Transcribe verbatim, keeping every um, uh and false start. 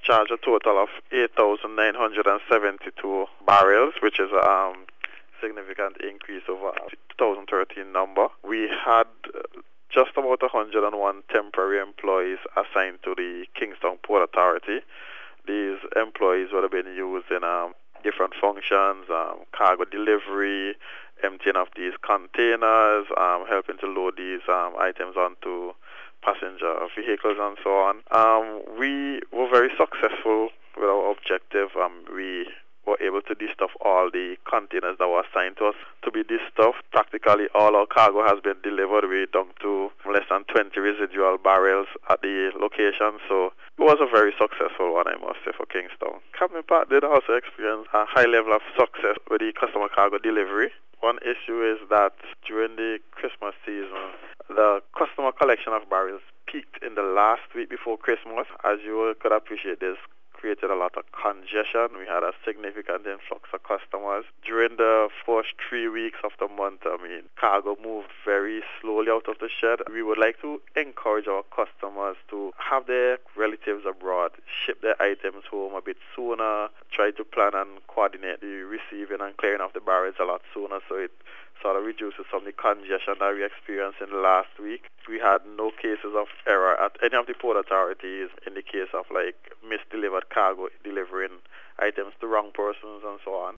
discharged a total of eight thousand nine hundred seventy-two barrels, which is a um, significant increase over two thousand thirteen number. We had uh, just about one hundred one temporary employees assigned to the Kingston Port Authority. These employees would have been used in um, different functions, um, cargo delivery, emptying of these containers, um, helping to load these um, items onto passenger vehicles and so on. Um, we were very successful with our objective. Um, we were able to destuff all the containers that were assigned to us to be destuffed. Practically all our cargo has been delivered. We're down to less than twenty residual barrels at the location, so it was a very successful one, I must say, for Kingston. Cabinet Park did also experience a high level of success with the customer cargo delivery. One issue is that during the Christmas season, the customer collection of barrels peaked in the last week before Christmas. As you could appreciate, this created a lot of congestion. We had a significant influx of customers. During the first three weeks of the month, I mean, cargo moved very slowly out of the shed. We would like to encourage our customers to have their relatives abroad ship their items home a bit sooner, try to plan and coordinate the receiving and clearing of the barrels a lot sooner, so it sort of reduces some of the congestion that we experienced in the last week. We had no cases of error at any of the port authorities in the case of like misdelivered cargo, delivering items to wrong persons and so on.